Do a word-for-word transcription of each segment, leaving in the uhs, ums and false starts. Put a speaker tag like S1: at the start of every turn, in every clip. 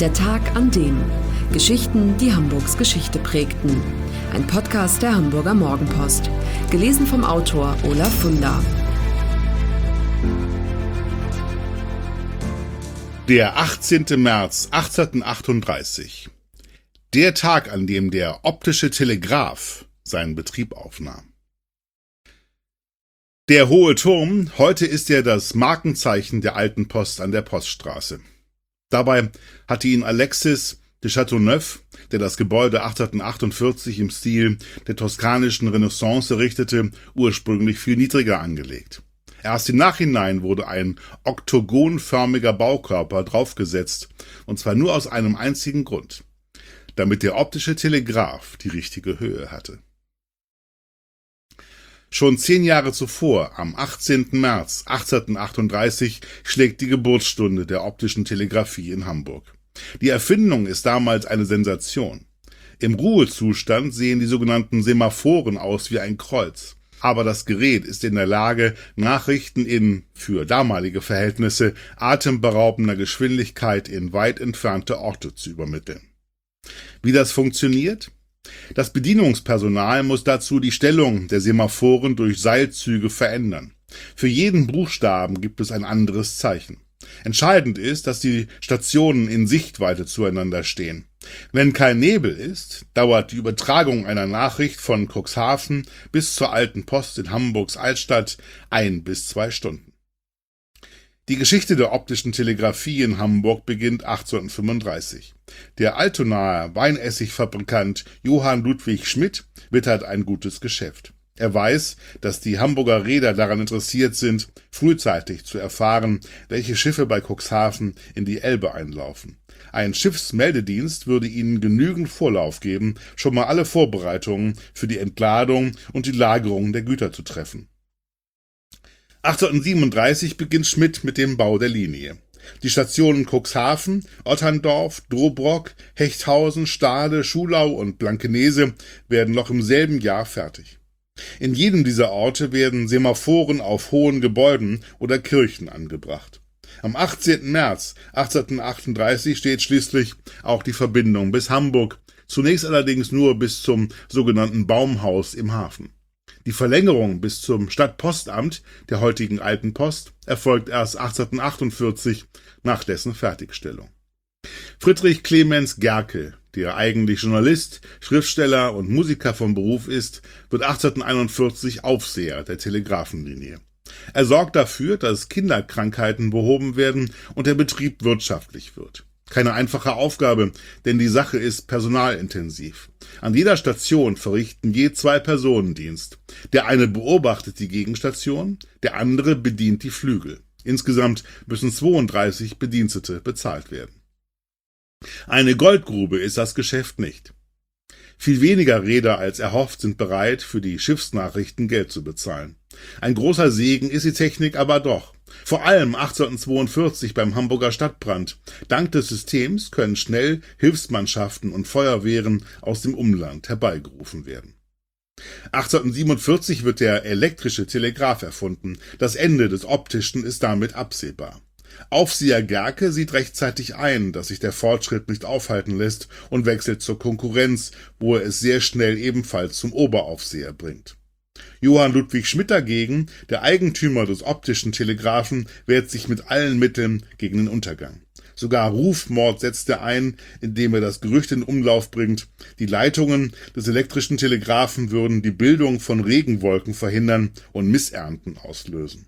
S1: Der Tag an dem. Geschichten, die Hamburgs Geschichte prägten. Ein Podcast der Hamburger Morgenpost. Gelesen vom Autor Olaf Funder.
S2: Der achtzehnte März achtzehnhundertachtunddreißig. Der Tag, an dem der optische Telegraph seinen Betrieb aufnahm. Der Hohe Turm, heute ist er das Markenzeichen der alten Post an der Poststraße. Dabei hatte ihn Alexis de Chateauneuf, der das Gebäude achtzehnhundertachtundvierzig im Stil der toskanischen Renaissance errichtete, ursprünglich viel niedriger angelegt. Erst im Nachhinein wurde ein oktogonförmiger Baukörper draufgesetzt, und zwar nur aus einem einzigen Grund: damit der optische Telegraph die richtige Höhe hatte. Schon zehn Jahre zuvor, am achtzehnten März achtzehnhundertachtunddreißig, schlägt die Geburtsstunde der optischen Telegrafie in Hamburg. Die Erfindung ist damals eine Sensation. Im Ruhezustand sehen die sogenannten Semaphoren aus wie ein Kreuz. Aber das Gerät ist in der Lage, Nachrichten in, für damalige Verhältnisse, atemberaubender Geschwindigkeit in weit entfernte Orte zu übermitteln. Wie das funktioniert? Das Bedienungspersonal muss dazu die Stellung der Semaphoren durch Seilzüge verändern. Für jeden Buchstaben gibt es ein anderes Zeichen. Entscheidend ist, dass die Stationen in Sichtweite zueinander stehen. Wenn kein Nebel ist, dauert die Übertragung einer Nachricht von Cuxhaven bis zur Alten Post in Hamburgs Altstadt ein bis zwei Stunden. Die Geschichte der optischen Telegrafie in Hamburg beginnt achtzehnhundertfünfunddreißig. Der Altonaer Weinessigfabrikant Johann Ludwig Schmidt wittert ein gutes Geschäft. Er weiß, dass die Hamburger Reeder daran interessiert sind, frühzeitig zu erfahren, welche Schiffe bei Cuxhaven in die Elbe einlaufen. Ein Schiffsmeldedienst würde ihnen genügend Vorlauf geben, schon mal alle Vorbereitungen für die Entladung und die Lagerung der Güter zu treffen. achtzehnhundertsiebenunddreißig beginnt Schmidt mit dem Bau der Linie. Die Stationen Cuxhaven, Otterndorf, Dobrock, Hechthausen, Stade, Schulau und Blankenese werden noch im selben Jahr fertig. In jedem dieser Orte werden Semaphoren auf hohen Gebäuden oder Kirchen angebracht. Am achtzehnten März achtzehnhundertachtunddreißig steht schließlich auch die Verbindung bis Hamburg, zunächst allerdings nur bis zum sogenannten Baumhaus im Hafen. Die Verlängerung bis zum Stadtpostamt der heutigen Alten Post erfolgt erst achtzehnhundertachtundvierzig nach dessen Fertigstellung. Friedrich Clemens Gerke, der eigentlich Journalist, Schriftsteller und Musiker von Beruf ist, wird achtzehnhunderteinundvierzig Aufseher der Telegrafenlinie. Er sorgt dafür, dass Kinderkrankheiten behoben werden und der Betrieb wirtschaftlich wird. Keine einfache Aufgabe, denn die Sache ist personalintensiv. An jeder Station verrichten je zwei Personen Dienst. Der eine beobachtet die Gegenstation, der andere bedient die Flügel. Insgesamt müssen zweiunddreißig Bedienstete bezahlt werden. Eine Goldgrube ist das Geschäft nicht. Viel weniger Reeder als erhofft sind bereit, für die Schiffsnachrichten Geld zu bezahlen. Ein großer Segen ist die Technik aber doch. Vor allem achtzehnhundertzweiundvierzig beim Hamburger Stadtbrand. Dank des Systems können schnell Hilfsmannschaften und Feuerwehren aus dem Umland herbeigerufen werden. achtzehnhundertsiebenundvierzig wird der elektrische Telegraph erfunden. Das Ende des optischen ist damit absehbar. Aufseher Gerke sieht rechtzeitig ein, dass sich der Fortschritt nicht aufhalten lässt und wechselt zur Konkurrenz, wo er es sehr schnell ebenfalls zum Oberaufseher bringt. Johann Ludwig Schmidt dagegen, der Eigentümer des optischen Telegraphen, wehrt sich mit allen Mitteln gegen den Untergang. Sogar Rufmord setzt er ein, indem er das Gerücht in Umlauf bringt, die Leitungen des elektrischen Telegraphen würden die Bildung von Regenwolken verhindern und Missernten auslösen.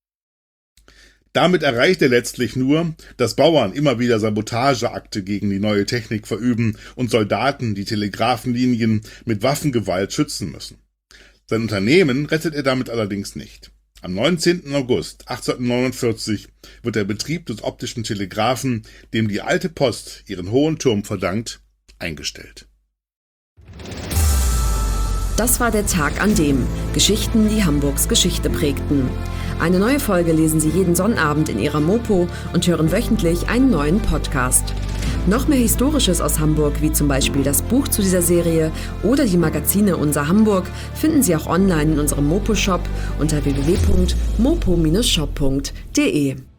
S2: Damit erreicht er letztlich nur, dass Bauern immer wieder Sabotageakte gegen die neue Technik verüben und Soldaten die Telegrafenlinien mit Waffengewalt schützen müssen. Sein Unternehmen rettet er damit allerdings nicht. Am neunzehnten August achtzehnhundertneunundvierzig wird der Betrieb des optischen Telegraphen, dem die Alte Post ihren hohen Turm verdankt, eingestellt.
S1: Das war der Tag an dem. Geschichten, die Hamburgs Geschichte prägten. Eine neue Folge lesen Sie jeden Sonnabend in Ihrer Mopo und hören wöchentlich einen neuen Podcast. Noch mehr Historisches aus Hamburg, wie zum Beispiel das Buch zu dieser Serie oder die Magazine Unser Hamburg, finden Sie auch online in unserem Mopo-Shop unter w w w punkt mopo Bindestrich shop punkt de.